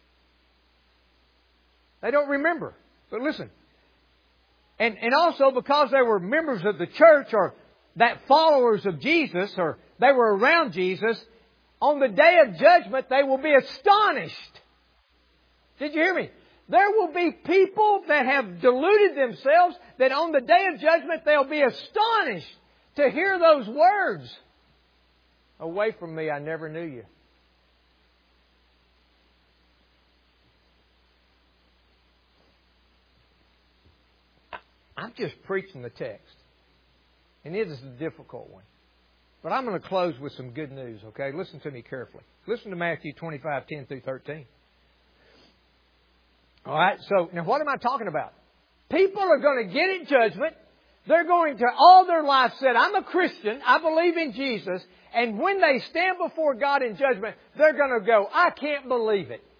They don't remember. But listen, and, and also because they were members of the church or that followers of Jesus or they were around Jesus, on the day of judgment, they will be astonished. Did you hear me? There will be people that have deluded themselves that on the day of judgment, they'll be astonished to hear those words. Away from me, I never knew you. I'm just preaching the text. And it is a difficult one. But I'm going to close with some good news, okay? Listen to me carefully. Listen to Matthew twenty-five, ten through thirteen. All right, so now what am I talking about? People are going to get in judgment. They're going to all their life say, I'm a Christian. I believe in Jesus. And when they stand before God in judgment, they're going to go, I can't believe it.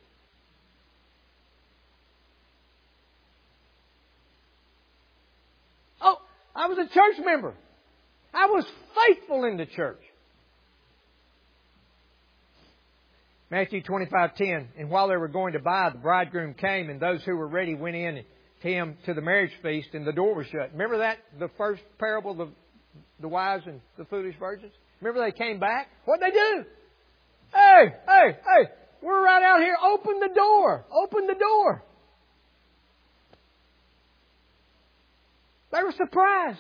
Oh, I was a church member. I was faithful in the church. Matthew twenty-five, ten. And while they were going to buy, the bridegroom came, and those who were ready went in to him to the marriage feast, and the door was shut. Remember that? The first parable, the, the wise and the foolish virgins? Remember they came back? What'd they do? Hey, hey, hey, we're right out here. Open the door. Open the door. They were surprised.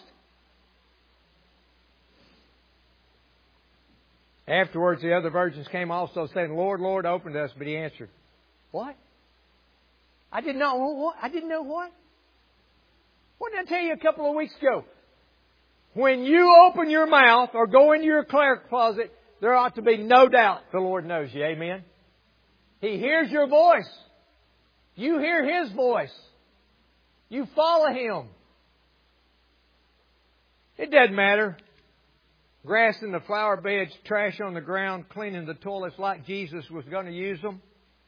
Afterwards, the other virgins came also, saying, Lord, Lord, open to us. But he answered, what? I didn't know what? I didn't know what? What did I tell you a couple of weeks ago? When you open your mouth or go into your prayer closet, there ought to be no doubt the Lord knows you. Amen? He hears your voice. You hear His voice. You follow Him. It doesn't matter. Grass in the flower beds, trash on the ground, cleaning the toilets like Jesus was going to use them.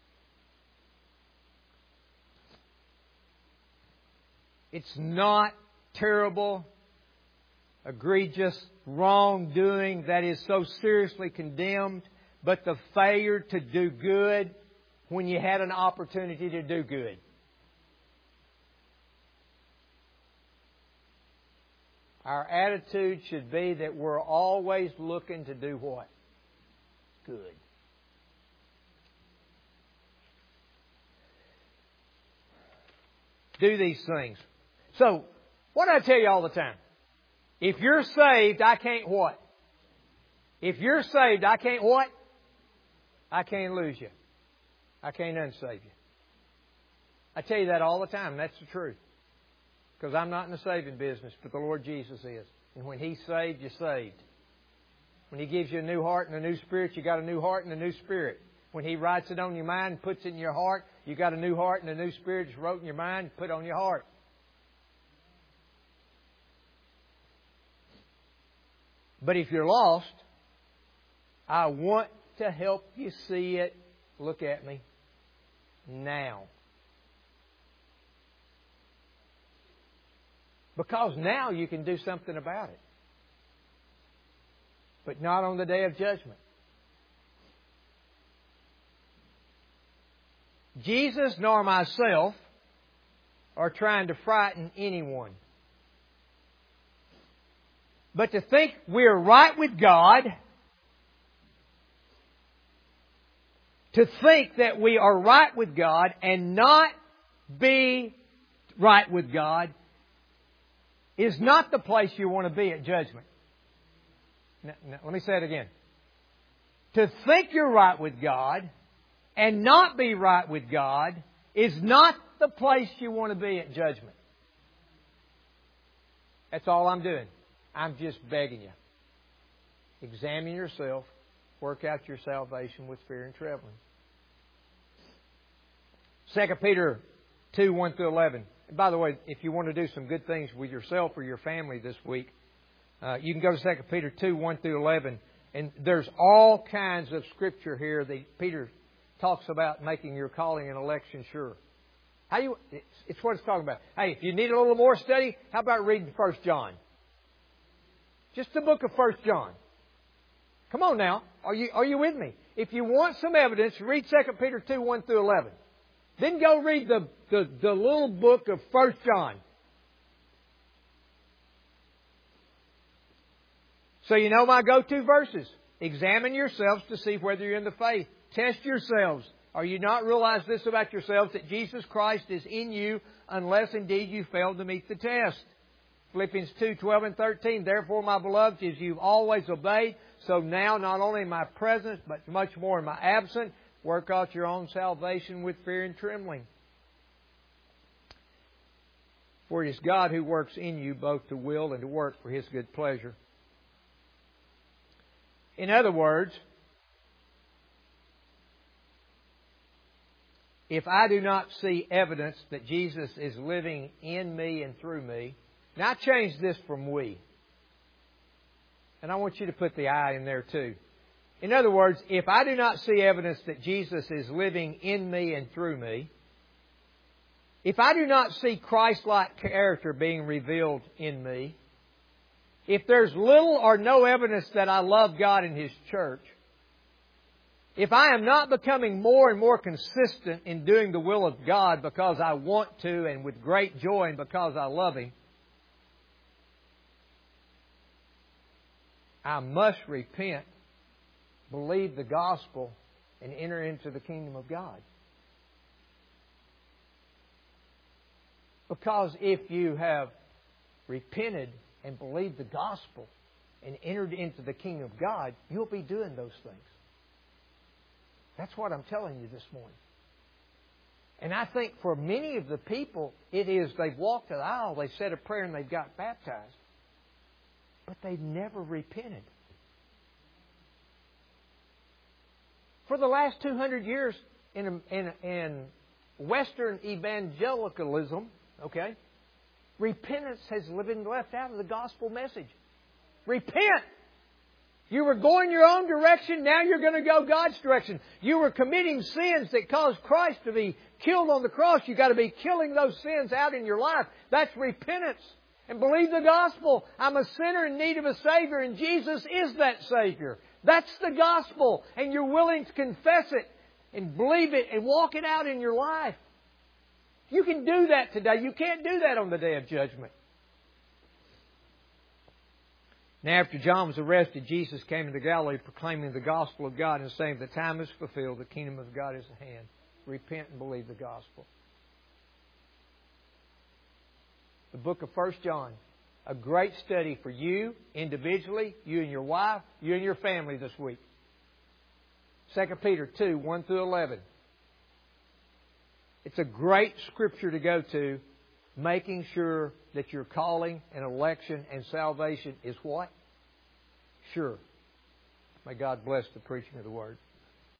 It's not terrible, egregious wrongdoing that is so seriously condemned, but the failure to do good when you had an opportunity to do good. Our attitude should be that we're always looking to do what? Good. do these things. So, what do I tell you all the time? If you're saved, I can't what? If you're saved, I can't what? I can't lose you. I can't unsave you. I tell you that all the time, and that's the truth. Because I'm not in the saving business, but the Lord Jesus is. And when He's saved, you're saved. When He gives you a new heart and a new spirit, you got a new heart and a new spirit. When He writes it on your mind and puts it in your heart, you got a new heart and a new spirit just wrote in your mind and put on your heart. But if you're lost, I want to help you see it. Look at me. Now. Because now you can do something about it. But not on the day of judgment. Jesus nor myself are trying to frighten anyone. But to think we're right with God, to think that we are right with God and not be right with God, is not the place you want to be at judgment. Now, now, let me say it again. To think you're right with God and not be right with God is not the place you want to be at judgment. That's all I'm doing. I'm just begging you. Examine yourself. Work out your salvation with fear and trembling. Second Peter two, one through eleven. And by the way, if you want to do some good things with yourself or your family this week, uh, you can go to Second Peter two, one through eleven. And there's all kinds of Scripture here that Peter talks about making your calling and election sure. How you? It's, it's what it's talking about. Hey, if you need a little more study, how about reading First John? Just the book of First John. Come on now. Are you, are you with me? If you want some evidence, read Second Peter two, one through eleven. Then go read the, the, the little book of First John. So you know my go-to verses. Examine yourselves to see whether you're in the faith. Test yourselves. Are you not realize this about yourselves, that Jesus Christ is in you, unless indeed you fail to meet the test? Philippians two, twelve and thirteen. Therefore, my beloved, as you've always obeyed, so now, not only in my presence, but much more in my absence, work out your own salvation with fear and trembling. For it is God who works in you both to will and to work for His good pleasure. In other words, if I do not see evidence that Jesus is living in me and through me, now I changed this from we. And I want you to put the I in there too. In other words, if I do not see evidence that Jesus is living in me and through me, if I do not see Christ-like character being revealed in me, if there's little or no evidence that I love God and His church, if I am not becoming more and more consistent in doing the will of God because I want to and with great joy and because I love Him, I must repent, believe the gospel, and enter into the kingdom of God. Because if you have repented and believed the gospel and entered into the kingdom of God, you'll be doing those things. That's what I'm telling you this morning. And I think for many of the people, it is they've walked the aisle, they've said a prayer, and they've got baptized. But they've never repented. For the last two hundred years in, in, in Western evangelicalism, okay, repentance has been left out of the gospel message. Repent! You were going your own direction, now you're going to go God's direction. You were committing sins that caused Christ to be killed on the cross. You've got to be killing those sins out in your life. That's repentance. And believe the gospel. I'm a sinner in need of a Savior, and Jesus is that Savior. That's the gospel. And you're willing to confess it and believe it and walk it out in your life. You can do that today. You can't do that on the day of judgment. Now, after John was arrested, Jesus came into Galilee proclaiming the gospel of God and saying, the time is fulfilled, the kingdom of God is at hand. Repent and believe the gospel. the book of First John. A great study for you individually, you and your wife, you and your family this week. Second Peter two, one through eleven. It's a great scripture to go to, making sure that your calling and election and salvation is what? Sure. May God bless the preaching of the Word.